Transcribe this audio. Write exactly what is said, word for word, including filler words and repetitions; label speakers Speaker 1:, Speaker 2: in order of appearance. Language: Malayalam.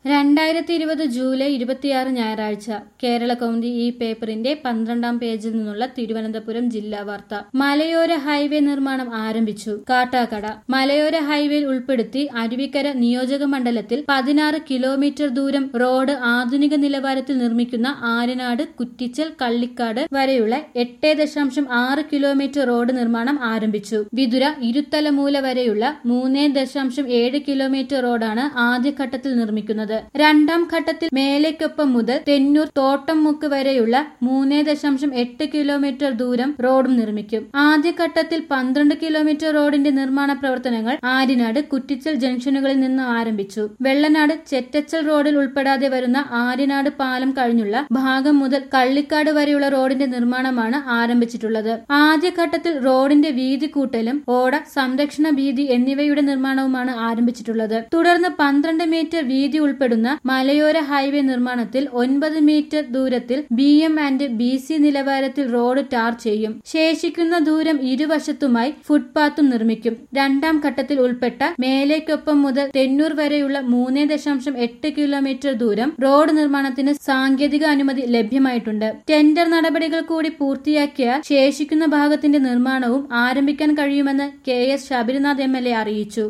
Speaker 1: രണ്ടായിരത്തി ഇരുപത് ജൂലൈ ഇരുപത്തിയാറ് ഞായറാഴ്ച കേരള കൗമുദി ഈ പേപ്പറിന്റെ പന്ത്രണ്ടാം പേജിൽ നിന്നുള്ള തിരുവനന്തപുരം ജില്ലാ വാർത്ത. മലയോര ഹൈവേ നിർമ്മാണം ആരംഭിച്ചു. കാട്ടാക്കട മലയോര ഹൈവേയിൽ ഉൾപ്പെടുത്തി അരുവിക്കര നിയോജക മണ്ഡലത്തിൽ പതിനാറ് കിലോമീറ്റർ ദൂരം റോഡ് ആധുനിക നിലവാരത്തിൽ നിർമ്മിക്കുന്ന ആര്യനാട് കുറ്റിച്ചൽ കള്ളിക്കാട് വരെയുള്ള എട്ട് ദശാംശം ആറ് കിലോമീറ്റർ റോഡ് നിർമ്മാണം ആരംഭിച്ചു. വിതുര ഇരുത്തലമൂല വരെയുള്ള മൂന്ന് ദശാംശം ഏഴ് കിലോമീറ്റർ റോഡാണ് ആദ്യഘട്ടത്തിൽ നിർമ്മിക്കുന്നത്. രണ്ടാം ഘട്ടത്തിൽ മേലേക്കൊപ്പം മുതൽ തെന്നൂർ തോട്ടംമുക്ക് വരെയുള്ള മൂന്ന് ദശാംശം എട്ട് കിലോമീറ്റർ ദൂരം റോഡും നിർമ്മിക്കും. ആദ്യഘട്ടത്തിൽ പന്ത്രണ്ട് കിലോമീറ്റർ റോഡിന്റെ നിർമ്മാണ പ്രവർത്തനങ്ങൾ ആര്യനാട് കുറ്റിച്ചൽ ജംഗ്ഷനുകളിൽ നിന്ന് ആരംഭിച്ചു. വെള്ളനാട് ചെറ്റച്ചൽ റോഡിൽ ഉൾപ്പെടാതെ വരുന്ന ആര്യനാട് പാലം കഴിഞ്ഞുള്ള ഭാഗം മുതൽ കള്ളിക്കാട് വരെയുള്ള റോഡിന്റെ നിർമ്മാണമാണ് ആരംഭിച്ചിട്ടുള്ളത്. ആദ്യഘട്ടത്തിൽ റോഡിന്റെ വീതി കൂട്ടലും ഓട സംരക്ഷണ വീതി എന്നിവയുടെ നിർമ്മാണവുമാണ് ആരംഭിച്ചിട്ടുള്ളത്. തുടർന്ന് പന്ത്രണ്ട് മീറ്റർ വീതി ഉൾപ്പെടുന്ന മലയോര ഹൈവേ നിർമ്മാണത്തിൽ ഒൻപത് മീറ്റർ ദൂരത്തിൽ B M and B C നിലവാരത്തിൽ റോഡ് ടാർ ചെയ്യും. ശേഷിക്കുന്ന ദൂരം ഇരുവശത്തുമായി ഫുട്പാത്തും നിർമ്മിക്കും. രണ്ടാം ഘട്ടത്തിൽ ഉൾപ്പെട്ട മേലേക്കൊപ്പം മുതൽ തെന്നൂർ വരെയുള്ള മൂന്ന് ദശാംശം എട്ട് കിലോമീറ്റർ ദൂരം റോഡ് നിർമ്മാണത്തിന് സാങ്കേതിക അനുമതി ലഭ്യമായിട്ടുണ്ട്. ടെൻഡർ നടപടികൾ കൂടി പൂർത്തിയാക്കിയാൽ ശേഷിക്കുന്ന ഭാഗത്തിന്റെ നിർമ്മാണവും ആരംഭിക്കാൻ കഴിയുമെന്ന് K S Sabarinath M L A അറിയിച്ചു.